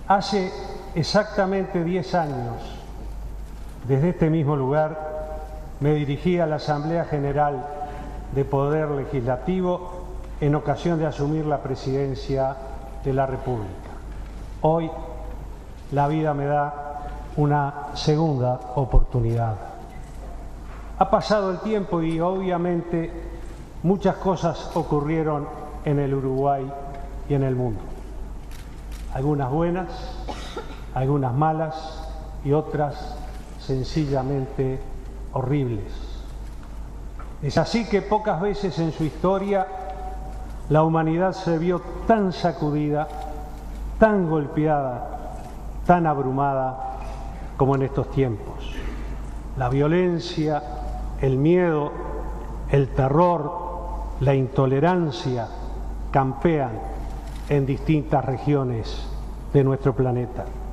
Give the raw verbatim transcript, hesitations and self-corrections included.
Hace exactamente diez años, desde este mismo lugar, me dirigí a la Asamblea General de Poder Legislativo en ocasión de asumir la presidencia de la República. Hoy, la vida me da una segunda oportunidad. Ha pasado el tiempo y obviamente muchas cosas ocurrieron en el Uruguay y en el mundo. Algunas buenas, algunas malas y otras sencillamente horribles. Es así que pocas veces en su historia la humanidad se vio tan sacudida, tan golpeada, tan abrumada como en estos tiempos. La violencia, el miedo, el terror, la intolerancia campean en distintas regiones de nuestro planeta.